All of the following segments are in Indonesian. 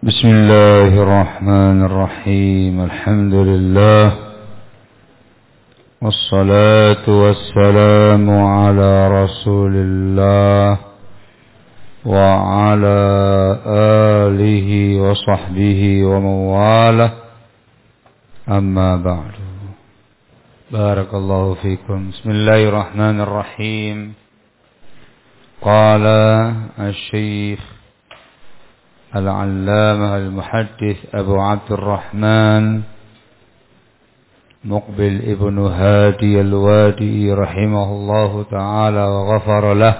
بسم الله الرحمن الرحيم الحمد لله والصلاة والسلام على رسول الله وعلى آله وصحبه ومن والاه أما بعد بارك الله فيكم بسم الله الرحمن الرحيم قال الشيخ العلامة المحدث أبو عبد الرحمن مقبل ابن هادي الوادي رحمه الله تعالى وغفر له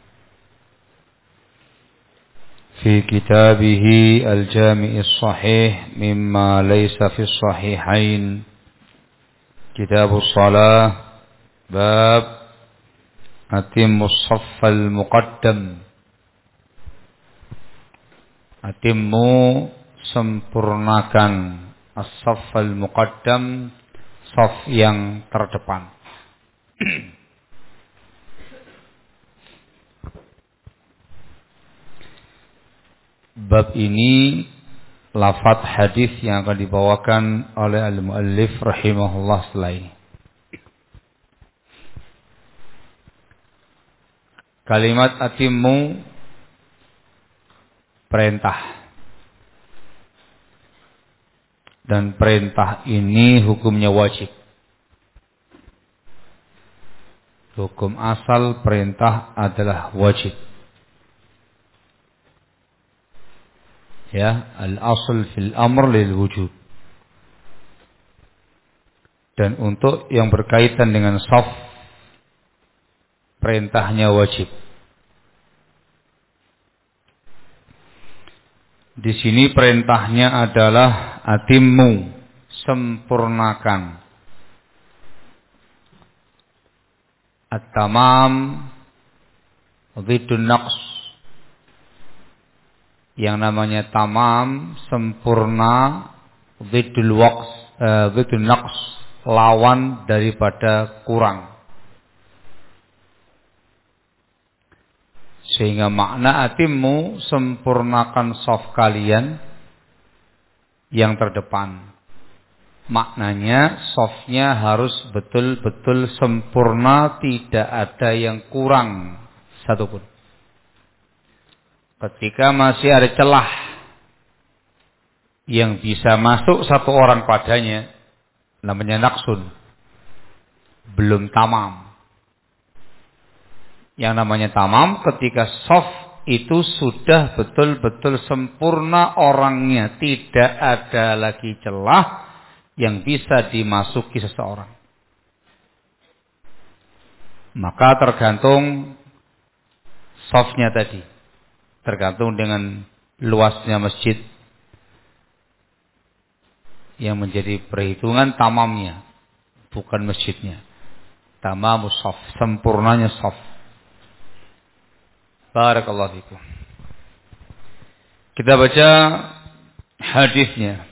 في كتابه الجامع الصحيح مما ليس في الصحيحين كتاب الصلاة باب أتم الصف المقدم Atimmu sempurnakan as-saffal muqaddam, saf yang terdepan. Bab ini lafaz hadis yang akan dibawakan oleh al-muallif rahimahullah setelah ini. Kalimat atimmu perintah. Dan perintah ini hukumnya wajib. Hukum asal perintah adalah wajib. Ya, al-asl fil amr lil wujub. Dan untuk yang berkaitan dengan shaf, perintahnya wajib. Di sini perintahnya adalah atimmu, sempurnakan. At-tamam dhiddun naqs. Yang namanya tamam, sempurna, dhiddul naqs, lawan daripada kurang. Sehingga makna atimmu, sempurnakan shaf kalian yang terdepan. Maknanya shafnya harus betul-betul sempurna, tidak ada yang kurang satupun. Ketika masih ada celah yang bisa masuk satu orang padanya, namanya naqsun, belum tamam. Yang namanya tamam ketika shaf itu sudah betul-betul sempurna orangnya. Tidak ada lagi celah yang bisa dimasuki seseorang. Maka tergantung shafnya tadi. Tergantung dengan luasnya masjid. Yang menjadi perhitungan tamamnya. Bukan masjidnya. Tamamus shaf. Sempurnanya shaf. Barakallahu fikum. Kita baca hadisnya.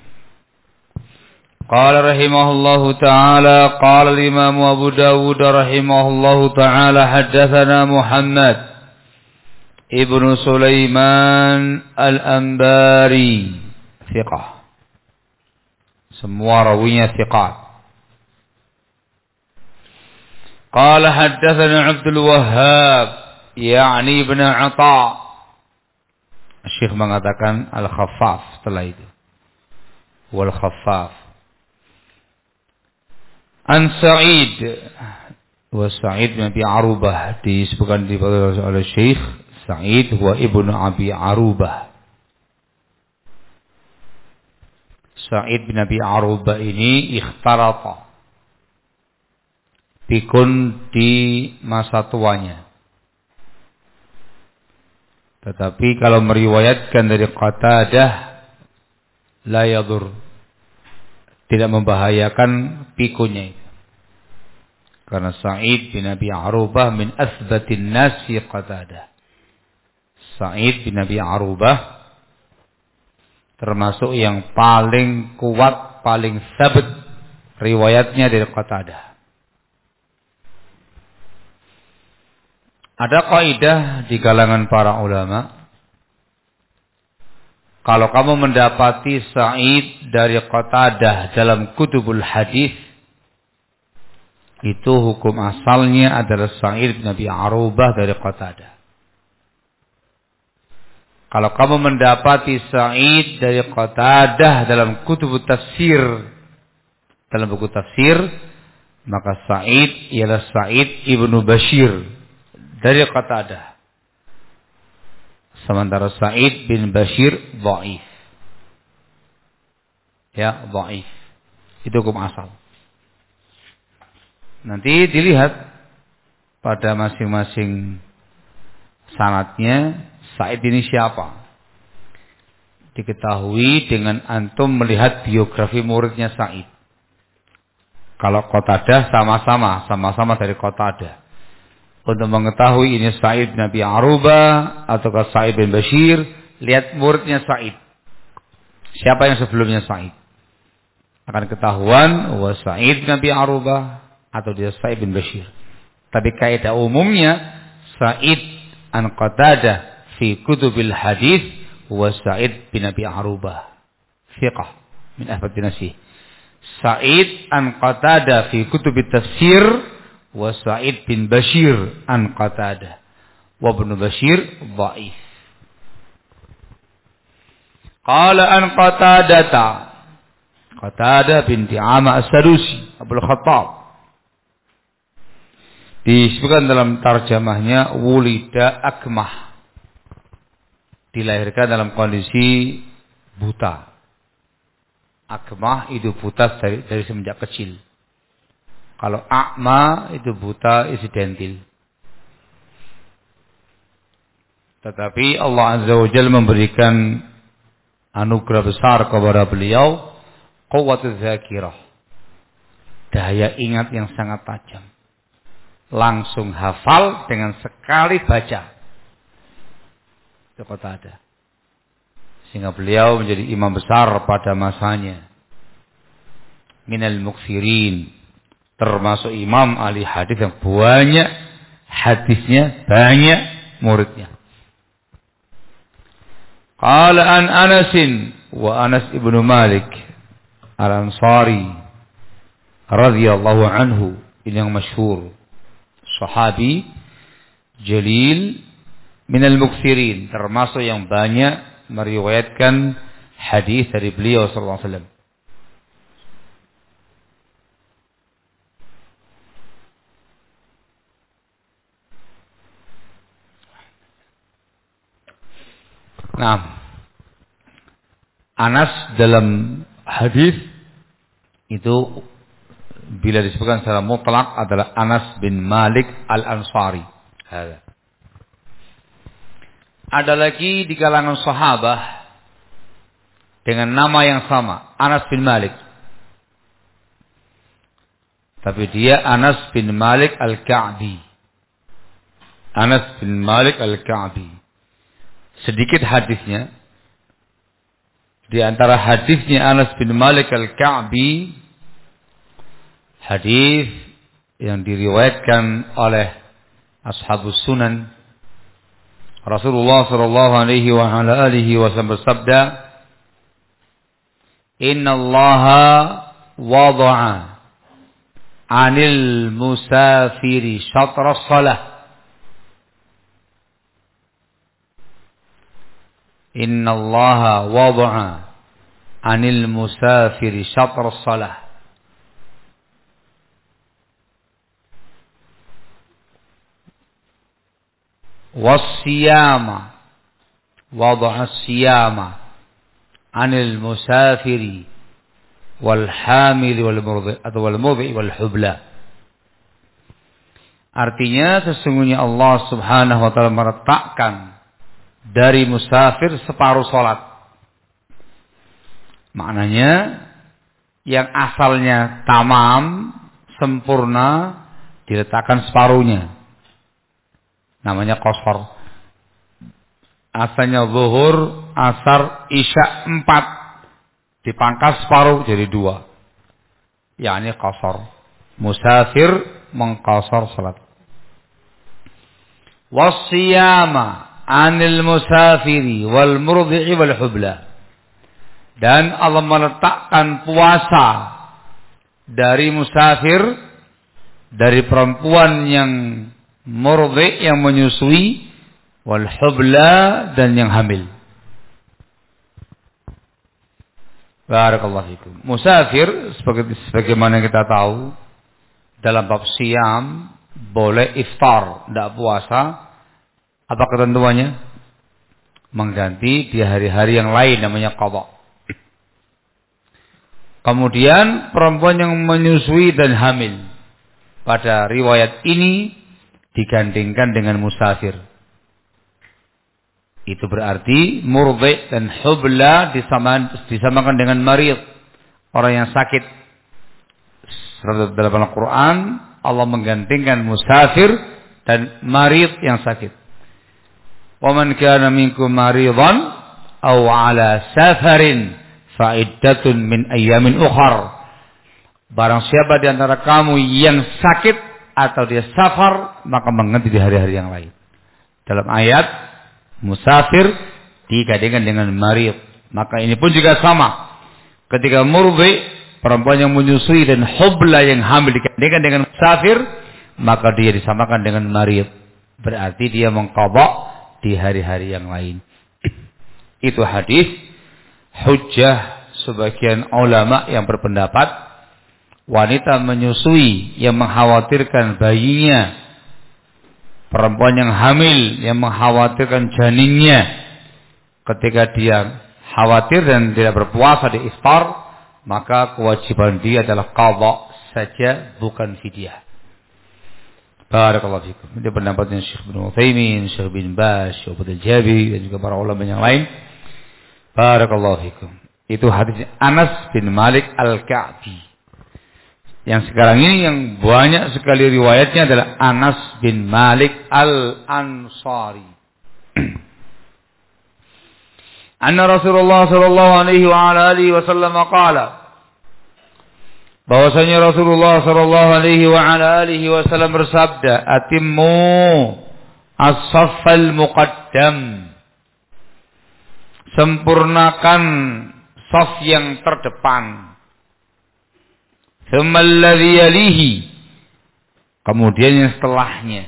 Qala rahimahullahu ta'ala qala al-imam Abu Dawud rahimahullahu ta'ala haddatsana Muhammad ibnu Sulaiman al-Anbari thiqah. Semua rawinya thiqat. Qala haddatsana Abdul Wahhab yakni Ibn Atha. Syekh mengatakan al-Khaffaf setelah itu. Wal Khaffaf. An Sa'id. Wa Sa'id bin Abi Arubah. Disebutkan oleh Syekh Sa'id wa Ibnu Abi Arubah. Sa'id bin Abi Arubah ini ikhtarata. Pikun di masa tuanya. Tetapi kalau meriwayatkan dari Qatadah la yadur, tidak membahayakan pikunya itu. Karena Sa'id bin Abi Arubah min asbatin nasi Qatadah. Sa'id bin Abi Arubah termasuk yang paling kuat, paling sabit riwayatnya dari Qatadah. Ada kaidah di kalangan para ulama Kalau kamu mendapati Sa'id dari Qatadah dalam kutubul hadis, itu hukum asalnya adalah Sa'id bin Abi Arubah dari Qatadah. Kalau kamu mendapati Sa'id dari Qatadah dalam kutubut tafsir, dalam buku tafsir, maka Sa'id ialah Sa'id ibnu Bashir dari Qatadah. Sementara Sa'id bin Bashir dhaif. Ya, dhaif. Itu hukum asal. Nanti dilihat pada masing-masing sanadnya Sa'id ini siapa. Diketahui dengan antum melihat biografi muridnya Sa'id. Kalau Qatadah sama-sama dari Qatadah. Untuk mengetahui ini Sa'id bin Abi Arubah ataukah Sa'id bin Bashir, lihat muridnya Sa'id. Siapa yang sebelumnya Sa'id? Akan ketahuan bahwa Sa'id bin Abi Arubah atau dia Sa'id bin Bashir. Tapi kaidah umumnya Sa'id an Qatadah fi kutubil hadis wa Sa'id bin Abi Arubah thiqah min ahfad nasih. Sa'id an Qatadah fi kutubit tafsir wa Sa'id bin Bashir an Qatadah wa Ibnu Bashir dhaif. Qala an Qatadah binti Ama As-Sadusi Abul Khattab, disebutkan dalam tarjamahnya wulida akmah, dilahirkan dalam kondisi buta. Akmah itu buta dari semenjak kecil. Kalau a'ma itu buta insidentil. Tetapi Allah Azza wa Jalla memberikan anugerah besar kepada beliau, quwwatul dzakirah, daya ingat yang sangat tajam. Langsung hafal dengan sekali baca. Itu Qatadah. Sehingga beliau menjadi imam besar pada masanya. Minal muksirin, termasuk imam ahli hadis yang banyak hadisnya, banyak muridnya. Qala an Anasin wa Anas ibnu Malik al-Ansari radhiyallahu anhu, ini yang masyhur, sahabi jalil minal muksirin, termasuk yang banyak meriwayatkan hadis dari beliau sallallahu alaihi wasallam. Nah, Anas dalam hadis itu bila disebutkan secara mutlak adalah Anas bin Malik al-Ansari. Ada lagi di kalangan sahabat dengan nama yang sama, Anas bin Malik. Tapi dia Anas bin Malik al-Ka'bi. Anas bin Malik al-Ka'bi. Sedikit hadisnya. Di antara hadisnya Anas bin Malik al-Ka'bi, hadis yang diriwayatkan oleh ashabus sunan, Rasulullah sallallahu alaihi wa ala alihi wasallam bersabda, "Inna Allaha wada'a 'anil musafiri syatra shalah." Inna Allaha wada'a 'anil musafiri syatra shalah. Was-siyama wada'a as-siyama 'anil musafiri wal hamil wal murdi atau wal mudhi wal hubla. Artinya sesungguhnya Allah Subhanahu wa taala meletakkan dari musafir separuh sholat. Maknanya yang asalnya tamam, sempurna, diletakkan separuhnya. Namanya qasar. Asalnya zuhur, asar, isya 4. Dipangkas separuh jadi 2. yakni qasar. Musafir mengqasar salat. Wasiyama anil musafiri wal murdi'i wal hubla. Dan Allah meletakkan puasa dari musafir, dari perempuan yang murdhi, yang menyusui, wal hubla, dan yang hamil. Barakallahu fikum. Musafir sebagaimana kita tahu dalam bab siam boleh iftar, tidak puasa. Apa ketentuannya? Mengganti di hari-hari yang lain, namanya qadha. Kemudian perempuan yang menyusui dan hamil, pada riwayat ini digandingkan dengan musafir. Itu berarti murdhi dan hubla disamakan dengan marid, orang yang sakit. Dalam Al-Quran Allah menggantikan musafir dan marid yang sakit. Wa man kana minkum maridan aw ala safarin fa iddatun min ayyamin ukhar. Barang siapa di antara kamu yang sakit atau dia safar, maka mengganti di hari-hari yang lain. Dalam ayat musafir digandingkan dengan marid. Maka ini pun juga sama. Ketika murdhi, perempuan yang menyusui, dan hubla yang hamil digandingkan dengan musafir, maka dia disamakan dengan marid. Berarti dia mengqadha di hari-hari yang lain. Itu hadis hujjah sebagian ulama yang berpendapat wanita menyusui yang mengkhawatirkan bayinya, perempuan yang hamil yang mengkhawatirkan janinnya, ketika dia khawatir dan tidak berpuasa di iftar, maka kewajiban dia adalah qadha saja, bukan fidyah. Barakallahu fikum. Ini pendapatnya Syekh bin Utsaimin, Syekh bin Baz, Syekh bin Jabi, dan juga para ulama yang lain. Barakallahu fikum. Itu hadis Anas bin Malik Al-Ka'bi. Yang sekarang ini yang banyak sekali riwayatnya adalah Anas bin Malik Al-Ansari. Anna Rasulullah sallallahu alaihi wa ala alihi wasallam qala, bahwasanya Rasulullah sallallahu alaihi wa ala alihi wasallam bersabda, atimmu as-saffal muqaddam. Sempurnakan saf yang terdepan. Thumma alladhi yalihi, kemudian yang setelahnya.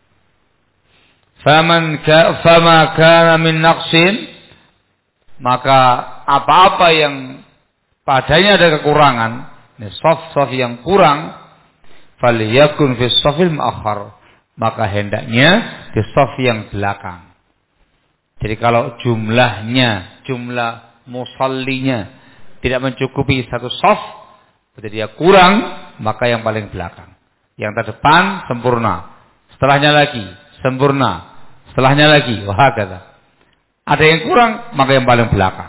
Fama kana min naqsin, maka apa-apa yang padanya ada kekurangan, saf-saf yang kurang, falyakun fi safil muakhkhar, maka hendaknya di saf yang belakang. Jadi kalau jumlah musallinya tidak mencukupi satu saf, berarti dia kurang, maka yang paling belakang. Yang terdepan sempurna, setelahnya lagi sempurna, setelahnya lagi, wahakadha. Ada yang kurang, maka yang paling belakang.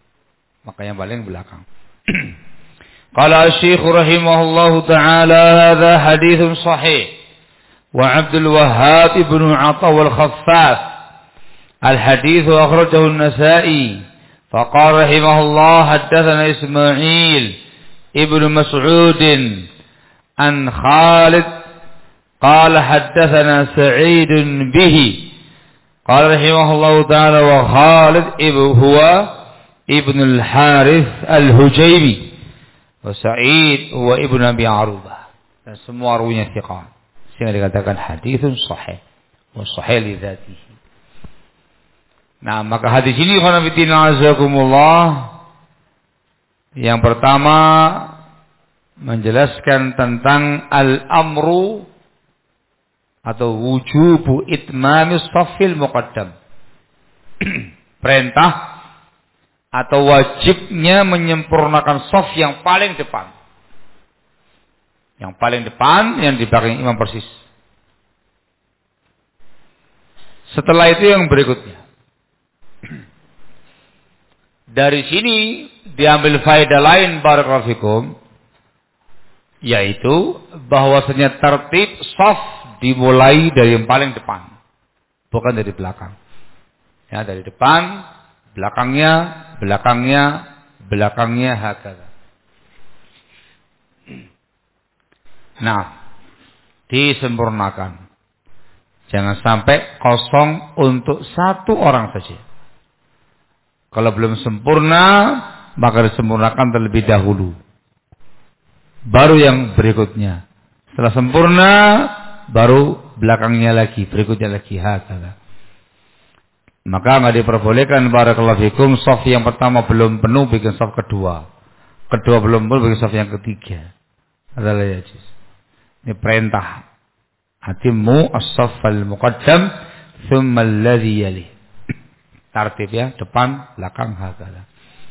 Qala Syekh rahimahullahu taala, hadza haditsun sahih. Wa Abdul Wahhab ibn Atha wal Khaffaf الحديث أخرجه النسائي. فقال رحمه الله حدثنا إسماعيل ابن مسعود عن خالد قال حدثنا سعيد به قال رحمه الله تعالى وخالد هو ابن الحارث الهجيمي وسعيد هو ابن أبي عروبة. Dan semua rawinya thiqah, sehingga dikatakan haditsun sahih wa sahih li dzatihi. Nah, maka hadis ini khonafidina azakumullah, yang pertama menjelaskan tentang al-amru atau wujubu itmamis safil muqaddam. Perintah atau wajibnya menyempurnakan saf yang paling depan. Yang paling depan, yang di belakang imam persis. Setelah itu yang berikutnya. Dari sini diambil faedah lain, barakallahu fikum, yaitu bahwasanya tertib shaf dimulai dari yang paling depan, bukan dari belakang. Ya, dari depan, belakangnya, hakadha. Nah, disempurnakan. Jangan sampai kosong untuk satu orang saja. Kalau belum sempurna, maka disempurnakan terlebih dahulu. Baru yang berikutnya. Setelah sempurna, baru belakangnya lagi, berikutnya lagi. Hakala. Maka nggak diperbolehkan barakallahu fikum shaf yang pertama belum penuh bikin shaf kedua. Kedua belum penuh bikin shaf yang ketiga. Adalah yajuz. Ini perintah. Atimmu as-saffal muqaddam thumma alladhi yalih. Tartib ya, depan, belakang, hakala.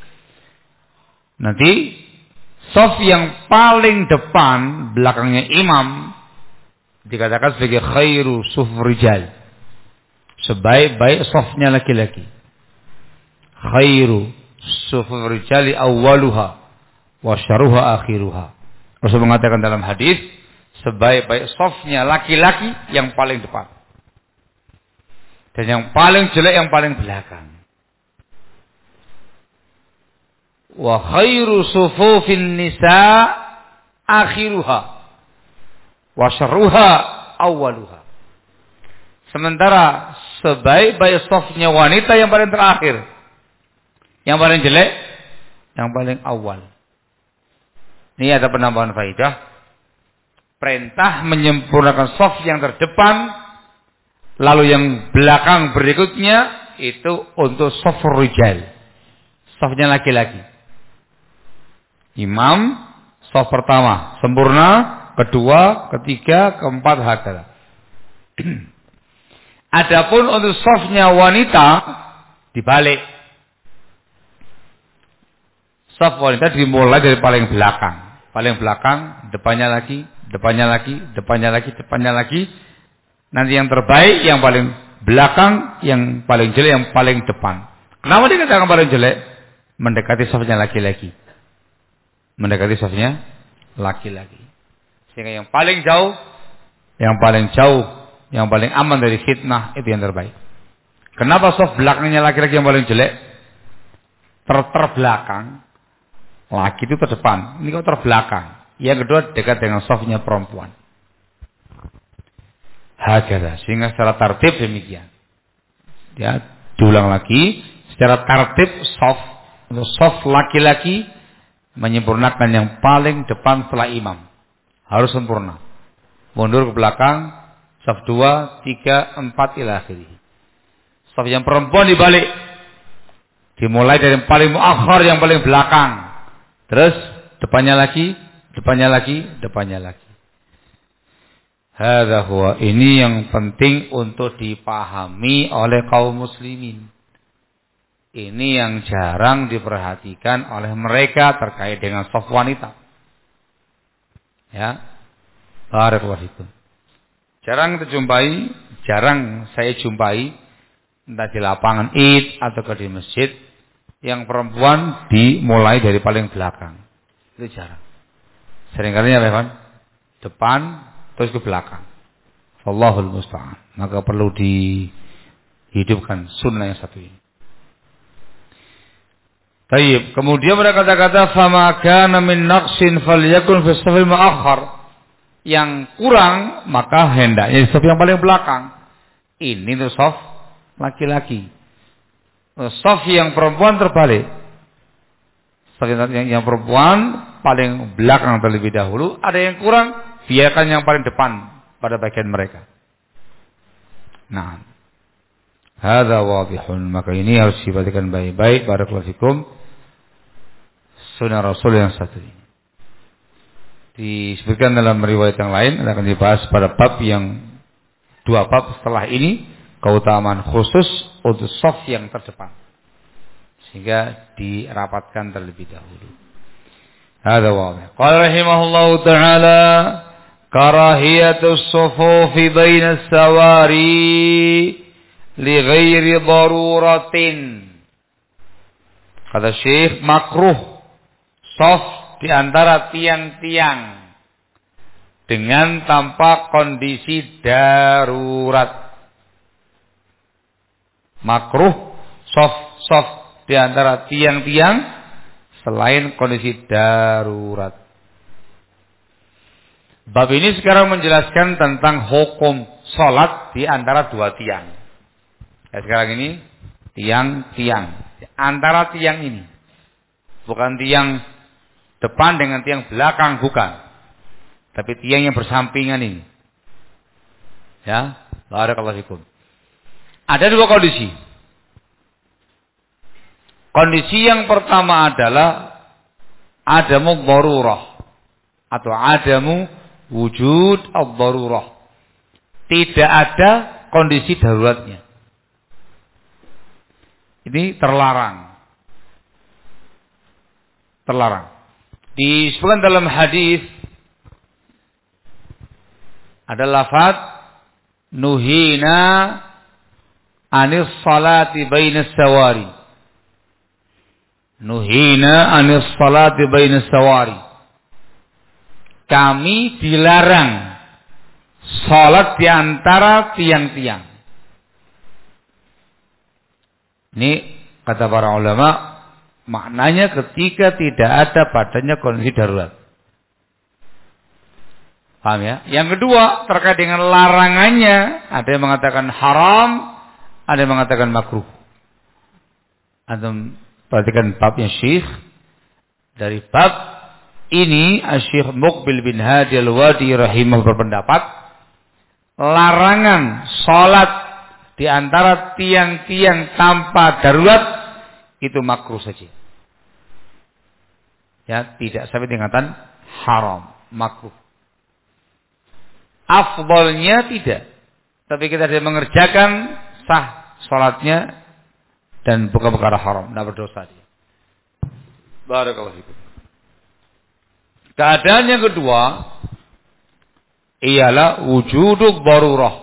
Nanti shaf yang paling depan belakangnya imam dikatakan sebagai khairu suf rijal. Sebaik-baik shafnya laki-laki. Khairu suf rijali awwaluha wa syarruha akhiruha. Rasul mengatakan dalam hadis, sebaik-baik shafnya laki-laki yang paling depan. Dan yang paling jelek yang paling belakang. Wa khairu sufufin nisa akhiruha wa syarruha awwaluha. Sementara sebaik-baik shafnya wanita yang paling terakhir. Yang paling jelek yang paling awal. Ini ada penambahan faidah. Perintah menyempurnakan shaf yang terdepan, lalu yang belakang berikutnya itu untuk shaf rijal. Shafnya laki-laki. Imam shaf pertama sempurna, kedua, ketiga, keempat, hakala. Adapun untuk shafnya wanita dibalik. Shaf wanita dimulai dari paling belakang. Paling belakang, depannya lagi, depannya lagi, depannya lagi, depannya lagi. Nanti yang terbaik, yang paling belakang, yang paling jelek, yang paling depan. Kenapa dikatakan paling jelek? Mendekati shafnya laki-laki. Mendekati shafnya laki-laki. Sehingga yang paling jauh, yang paling aman dari fitnah itu yang terbaik. Kenapa shaf belakangnya laki-laki yang paling jelek? Terbelakang. Laki itu terdepan, ini kok terbelakang. Yang kedua dekat dengan shafnya perempuan. Hakada, sehingga secara tertib demikian. Ya, diulang lagi, secara tertib shaf untuk shaf laki-laki menyempurnakan yang paling depan setelah imam. Harus sempurna. Mundur ke belakang, shaf 2, 3, 4 ila akhirih. Shaf yang perempuan dibalik. Dimulai dari yang paling muakhir, yang paling belakang. Terus depannya lagi, depannya lagi, depannya lagi. Hadza huwa, ini yang penting untuk dipahami oleh kaum muslimin. Ini yang jarang diperhatikan oleh mereka terkait dengan shaf wanita. Ya. Barakallahu fikum. Jarang saya jumpai entah di lapangan Id atau di masjid yang perempuan dimulai dari paling belakang. Itu jarang. Seringkali apa, Pak? Depan terus ke belakang. Wallahul musta'an. Maka perlu dihidupkan sunnah yang satu ini. Baik, kemudian mereka kata-kata fama kana min naqsin falyakun fi safil muakhkhar. Yang kurang maka hendaknya di shaf yang paling belakang. Ini tuh shaf laki-laki. Shaf yang perempuan terbalik. Shaf yang perempuan paling belakang terlebih dahulu. Ada yang kurang, biarkan yang paling depan pada bagian mereka. Nah, hadza wadihun. Maka ini harus diperhatikan baik-baik. Barakallahu fikum. Sunnah Rasul yang satu ini. Disebutkan dalam riwayat yang lain, akan dibahas pada bab yang 2 bab setelah ini, keutamaan khusus untuk shaf yang terdepan. Sehingga dirapatkan terlebih dahulu. Hadza wadih. Qala rahimahullahu ta'ala karahiyatus sufufi bainas sawari li ghairi daruratin. Kata Syekh, makruh shaf di antara tiang-tiang dengan tanpa kondisi darurat. Makruh shaf di antara tiang-tiang selain kondisi darurat. Bab ini sekarang menjelaskan tentang hukum sholat di antara 2 tiang. Ya, sekarang ini tiang-tiang. Antara tiang ini. Bukan tiang depan dengan tiang belakang, bukan. Tapi tiang yang bersampingan ini. Ya, barakallahu fikum. Ada dua kondisi. Kondisi yang pertama adalah adamu darurah atau adamu wujud ad-darurah. Tidak ada kondisi daruratnya. Ini terlarang. Terlarang. Disebutkan dalam hadis ada lafaz nuhina anis salati bainas sawari. Nuhina anis salati bainas sawari. Kami dilarang salat di antara tiang-tiang. Ini kata para ulama, maknanya ketika tidak ada padanya kondisi darurat. Paham ya? Yang kedua, terkait dengan larangannya, ada yang mengatakan haram, ada yang mengatakan makruh. Antum perhatikan babnya Syekh. Dari bab ini Syekh Muqbil bin Hadi Al-Wadi rahimah berpendapat larangan salat di antara tiang-tiang tanpa darurat itu makruh saja. Ya, tidak sampai tingkatan haram, makruh. Afdalnya tidak. Tapi kita tidak mengerjakan sah salatnya dan bukan perkara haram, tidak berdosa dia. Barakallahu fikum. Keadaan yang kedua ialah wujudud darurah.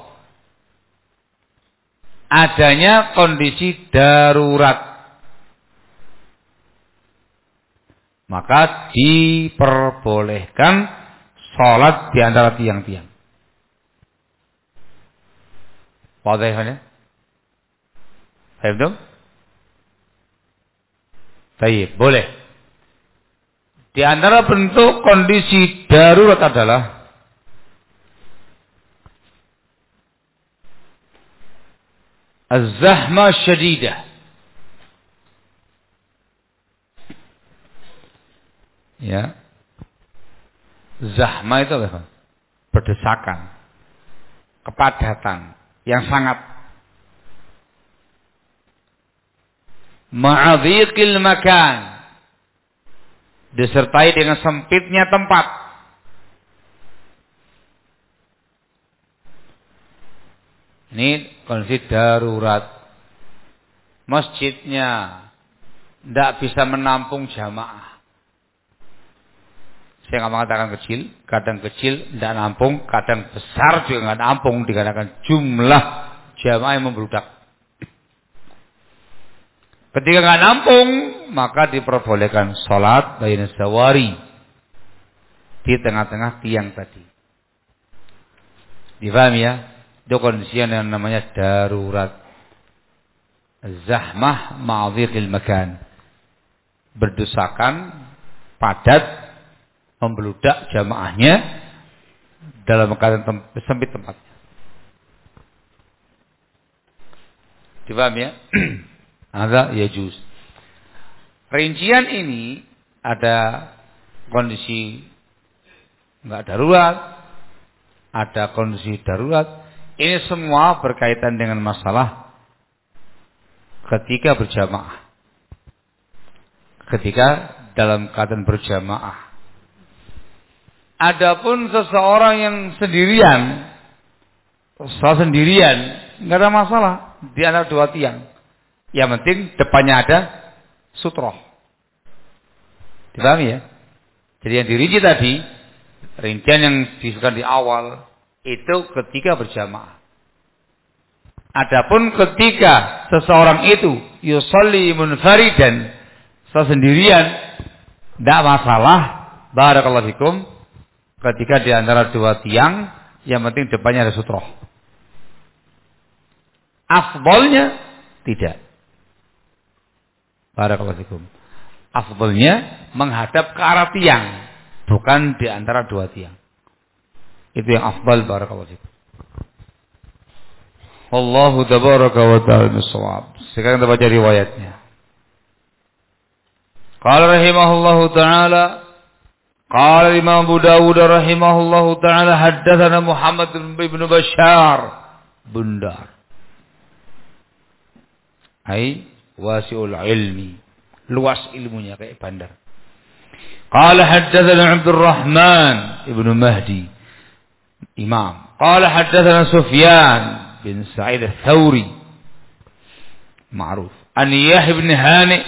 Adanya kondisi darurat. Maka diperbolehkan salat di antara tiang-tiang. Wadih. Paham? Baik, boleh. Di antara bentuk kondisi darurat adalah az-zahma syadidah. Ya. Zahma itu apa? Berdesakan. Kepadatan yang sangat. Ma'adhiqil makan. Disertai dengan sempitnya tempat. Ini kondisi darurat. Masjidnya tidak bisa menampung jamaah. Saya nggak mengatakan kecil, kadang kecil tidak nampung, kadang besar juga nggak nampung dikarenakan jumlah jamaah yang membludak. Ketika nggak nampung, maka diperbolehkan sholat bainas sawari di tengah-tengah tiang tadi. Difahami ya? Itu kondisi yang namanya darurat. Zahmah ma'adhiqil makan. Berdesakan, padat, membludak jamaahnya dalam keadaan sempit tempatnya. Difahami ya? Ada yajuz. Rincian ini ada kondisi enggak darurat, ada kondisi darurat. Ini semua berkaitan dengan masalah ketika berjamaah. Ketika dalam keadaan berjamaah. Adapun seseorang yang sendirian, enggak ada masalah di antara dua tiang. Yang penting depannya ada sutroh. Dipahami ya? Jadi yang dirinci tadi, rincian yang disebutkan di awal, itu ketika berjamaah. Adapun ketika seseorang itu yusolli munfaridan, sendirian, tidak masalah. Barakallahu fikum. Ketika di antara dua tiang, yang penting depannya ada sutroh. Afdolnya tidak. Barakallahu fikum. Afdalnya menghadap ke arah tiang, bukan di antara dua tiang. Itu yang afdal. Barakallahu fikum. Wallahu tabaraka wa ta'ala bissawab. Sekarang kita baca riwayatnya. Qala rahimahullahu ta'ala, qala Imam Abu Dawud rahimahullahu ta'ala, haddatsana Muhammad bin Bashar Bundar. Ai wasi'ul ilmi, luas ilmunya kayak bandar. Qala haddatsana Abdurrahman ibnu Mahdi, imam. Qala haddatsana Sufyan bin Sa'id al-Thawri, ma'ruf. An Yahya bin Hani,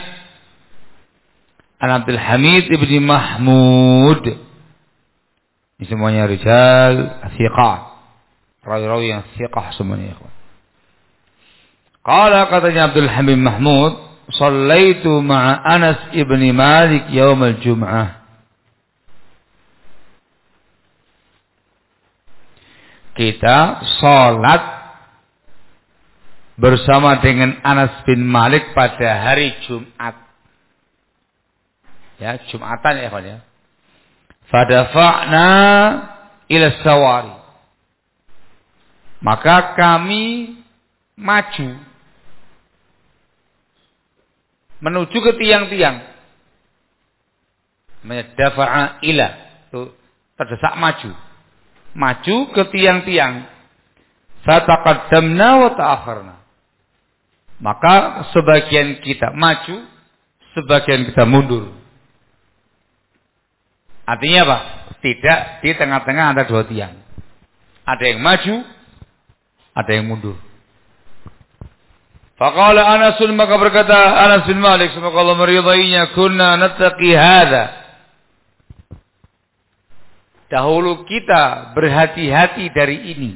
an Abdul Hamid ibn Mahmud. Ini semuanya rijal thiqat, rawi-rawi yang thiqah semuanya, ikhwan. Qala, katanya Abdul Hamid Mahmud, shallaitu ma'a Anas ibn Malik yaum al-Jum'ah. Kita salat bersama dengan Anas bin Malik pada hari Jumat. Ya, Jumatan ya, kawan ya. Fadafa'na ila sawari. Maka kami maju menuju ke tiang-tiang. Dafa'a ila, itu terdesak maju. Maju ke tiang-tiang. Fataqaddamna wa ta'akharna. Maka sebagian kita maju, sebagian kita mundur. Artinya apa? Tidak di tengah-tengah ada dua tiang. Ada yang maju, ada yang mundur. Faqala Anasun, maka berkata Anas bin Malik, semoga Allah meridainya, kunna nattaqi hadza. Dahulu kita berhati-hati dari ini.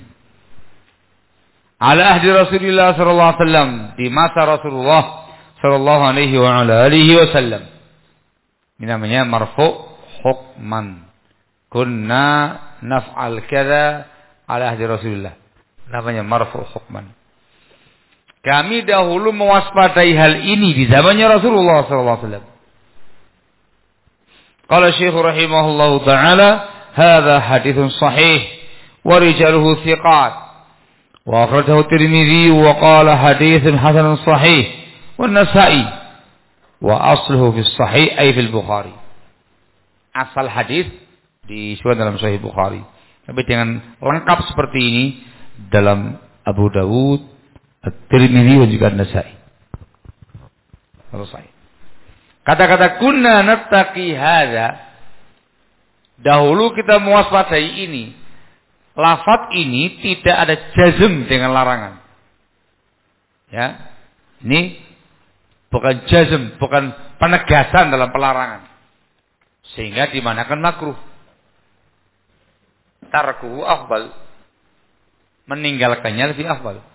Ala ahdi Rasulullah sallallahu alaihi wasallam, di masa Rasulullah sallallahu alaihi wa ala alihi wasallam. Ini namanya marfu' hukman. Kunna naf'al kadza ala ahdi Rasulullah. Namanya marfu' hukman. Kami dahulu mewaspadai hal ini di zamannya Rasulullah sallallahu alaihi wasallam. Qala Syekh rahimahullahu taala, hadza haditsun sahih wa rijaluhu thiqat. Wa akhrajahu Tirmidzi wa qala haditsun hasanun sahih wa Nasa'i wa asluhu fi sahih ay fil Bukhari. Asal hadis disebut dalam Sahih Bukhari, tapi dengan lengkap seperti ini dalam Abu Dawud, At-Tirmidzi dan juga An-Nasa'i. Selesai. Kata-kata kunna nattaqi hadza, dahulu kita mewaspadai ini. Lafaz ini tidak ada jazm dengan larangan. Ya. Ini bukan jazm, bukan penegasan dalam pelarangan. Sehingga dimanakan makruh. Tarkuhu afdal. Meninggalkannya lebih afdal.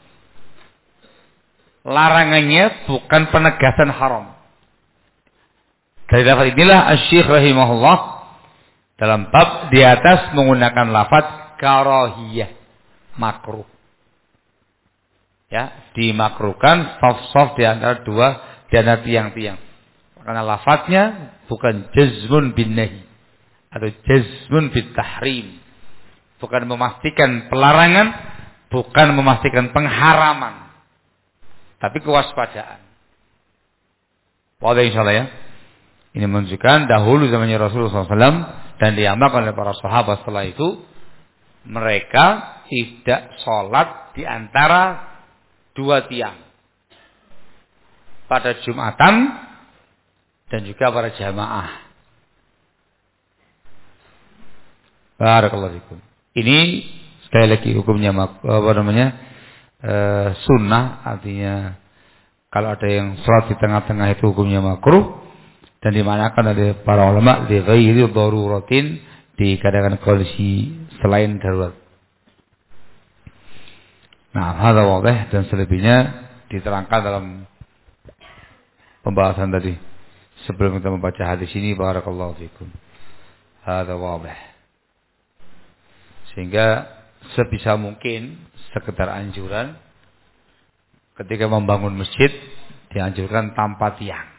Larangannya bukan penegasan haram. Dari lafaz inilah Asy-Syaikh rahimahullah dalam bab di atas menggunakan lafaz karahiyah, makruh. Ya, dimakruhkan saf-saf di antara tiang-tiang. Karena lafaznya bukan jazmun bin nahi atau jazmun bin tahrim. Bukan memastikan pelarangan, bukan memastikan pengharaman. Tapi kewaspadaan. Wadah insyaallah ya. Ini menunjukkan dahulu zamannya Rasulullah SAW dan diamalkan oleh para sahabat setelah itu, mereka tidak sholat di antara dua tiang. Pada Jumatan dan juga para jamaah. Barakallahu fikum. Ini sekali lagi hukumnya sunnah, artinya kalau ada yang sholat di tengah-tengah itu hukumnya makruh, dan dimanakan oleh para ulama di ghairi daruratin, dikatakan kondisi selain darurat. Nah, hadza wadih, dan selebihnya diterangkan dalam pembahasan tadi. Sebelum kita membaca hadis ini, barakallahu fikum. Hadza wadih. Sehingga sebisa mungkin sekedar anjuran ketika membangun masjid dianjurkan tanpa tiang.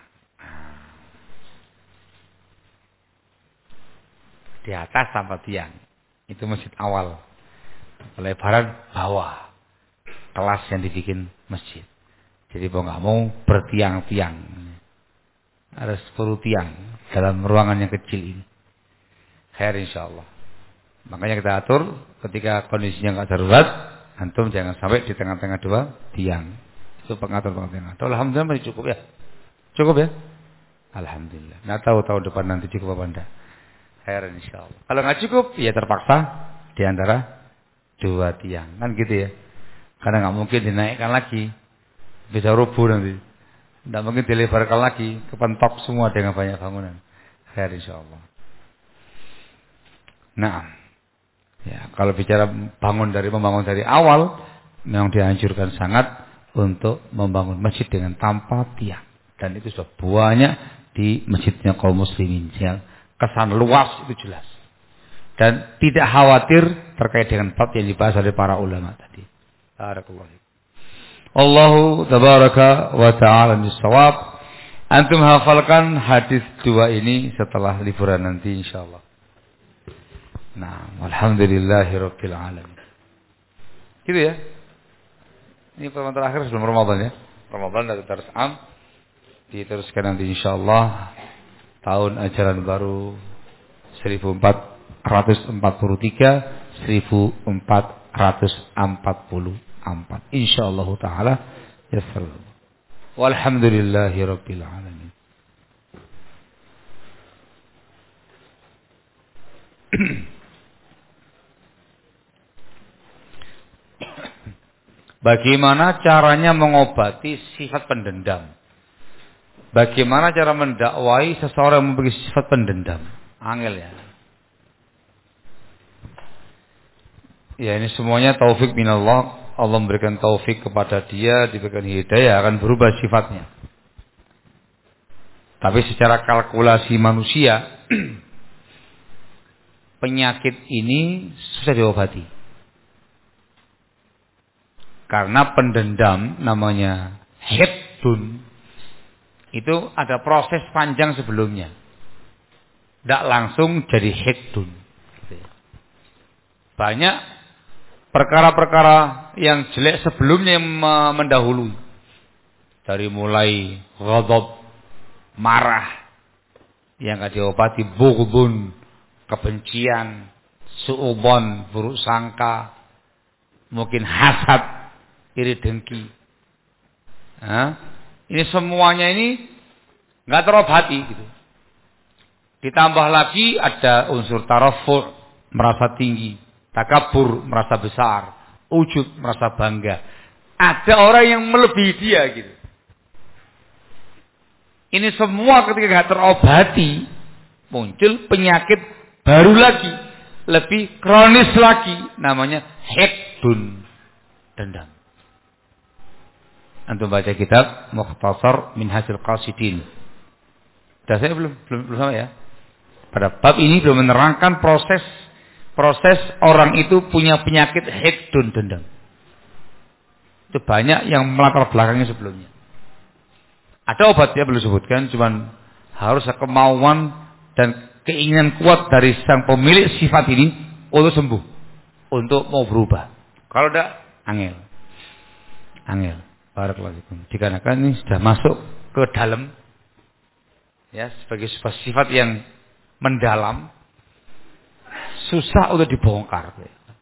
Di atas tanpa tiang. Itu masjid awal. Lebaran bawah. Kelas yang dibikin masjid. Jadi mau nggak mau bertiang-tiang. Ada 10 tiang dalam ruangan yang kecil ini. Khair insyaallah. Makanya kita atur ketika kondisinya enggak darurat, antum jangan sampai di tengah-tengah 2 tiang. Itu pengatur tengah. Alhamdulillah masih cukup ya. Cukup ya? Alhamdulillah. Nah, tahu tahun depan nanti cukup apa enggak? Khair insyaallah. Kalau enggak cukup, ya terpaksa di antara 2 tiang. Kan gitu ya. Karena enggak mungkin dinaikkan lagi. Bisa rubuh nanti. Enggak mungkin dilebarkan lagi, kepentok semua dengan banyak bangunan. Khair insyaallah. Nah, ya kalau bicara membangun dari awal, memang dianjurkan sangat untuk membangun masjid dengan tanpa tiang. Dan itu sudah banyak di masjidnya kaum muslimin. Yang kesan luas itu jelas. Dan tidak khawatir terkait dengan bab yang dibahas oleh para ulama tadi. Barakallahu. Allahu tabaraka wa ta'ala bisawab. Antum hafalkan hadis 2 ini setelah liburan nanti insyaallah. Nah, alhamdulillahirabbil alamin. Gitu ya. Ini pertemuan terakhir sebelum Ramadan ya. Ramadan dan terus diteruskan nanti insyaallah tahun ajaran baru 1443 1444 insyaallah taala yassar. Walhamdulillahirabbil alamin. Bagaimana caranya mengobati sifat pendendam? Bagaimana cara mendakwai seseorang yang memiliki sifat pendendam? Angel ya. Ya ini semuanya taufik minallah. Allah memberikan taufik kepada dia, diberikan hidayah, akan berubah sifatnya. Tapi secara kalkulasi manusia, penyakit ini susah diobati. Karena pendendam namanya hedun, itu ada proses panjang sebelumnya. Tidak langsung jadi hedun. Banyak perkara-perkara yang jelek sebelumnya yang mendahului. Dari mulai ghadab, marah, yang gak diobati, bughdun, kebencian, su'udzon, buruk sangka, mungkin hasad, iri dengki. Ini semuanya ini nggak terobati gitu. Ditambah lagi ada unsur tarafu', merasa tinggi, takabur, merasa besar, ujub, merasa bangga. Ada orang yang melebihi dia gitu. Ini semua ketika nggak terobati, muncul penyakit baru lagi, lebih kronis lagi, namanya hedun, dendam. Antum baca kitab Mukhtasar Minhajul Qasidin. Dah saya belum sama ya. Pada bab ini belum menerangkan proses orang itu punya penyakit hedun, dendam. Itu banyak yang melatar belakangnya sebelumnya. Ada obatnya belum sebutkan, cuman harus kemauan dan keinginan kuat dari sang pemilik sifat ini untuk sembuh, untuk mau berubah. Kalau tidak, angel. Barakallahu. Dikarenakan ini sudah masuk ke dalam, ya, sebagai sebuah sifat yang mendalam, susah untuk dibongkar.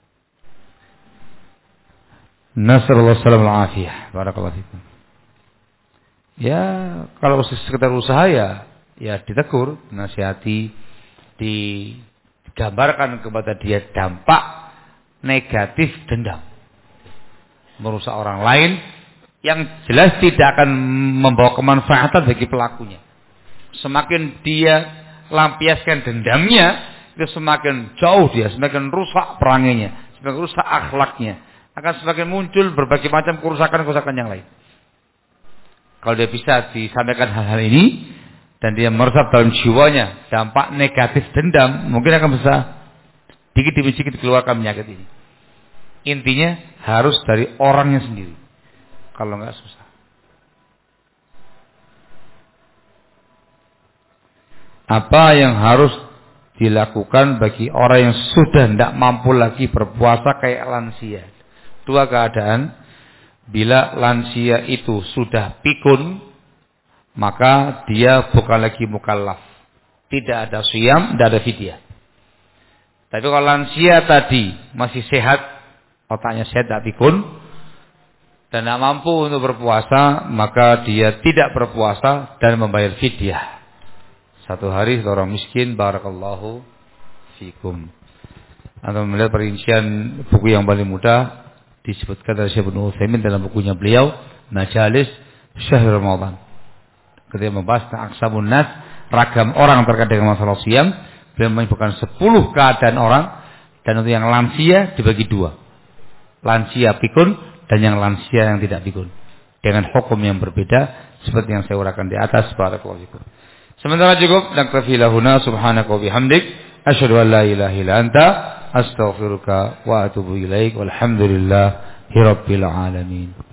Nasallallahu salam al-afiyah. Barakallahu. Ya, kalau sekedar usaha ya ditegur, nasihati, digambarkan kepada dia dampak negatif dendam. Merusak orang lain yang jelas tidak akan membawa kemanfaatan bagi pelakunya. Semakin dia lampiaskan dendamnya, itu semakin jauh dia, semakin rusak peranginya, semakin rusak akhlaknya, akan semakin muncul berbagai macam kerusakan-kerusakan yang lain. Kalau dia bisa disampaikan hal-hal ini dan dia meresap dalam jiwanya dampak negatif dendam, mungkin akan bisa dikit demi sedikit dikeluarkan penyakit ini. Intinya harus dari orangnya sendiri. Kalau enggak susah. Apa yang harus dilakukan bagi orang yang sudah tidak mampu lagi berpuasa kayak lansia? 2 keadaan. Bila lansia itu sudah pikun, maka dia bukan lagi mukallaf. Tidak ada siyam, tidak ada fidyah. Tapi kalau lansia tadi masih sehat, otaknya sehat, tidak pikun, dan tidak mampu untuk berpuasa, maka dia tidak berpuasa dan membayar fidyah. 1 hari orang miskin, barakallahu fikum. Anda melihat perincian buku yang paling mudah disebutkan dari Syekh Ibnu Utsaimin dalam bukunya beliau Majalis Syahr Ramadan. Ketika membahas aqsamun nas, ragam orang terkait dengan masalah siyam, beliau menyebutkan 10 keadaan orang, dan untuk yang lansia dibagi 2. Lansia pikun dan yang lansia yang tidak pikun. Dengan hukum yang berbeda seperti yang saya uraikan di atas. Barakallahu fikum. Sementara cukup, naktafi lahuna subhanaka wa bihamdik asyhadu an la ilaha illa anta astaghfiruka wa atubu ilaik. Walhamdulillahirabbil alamin.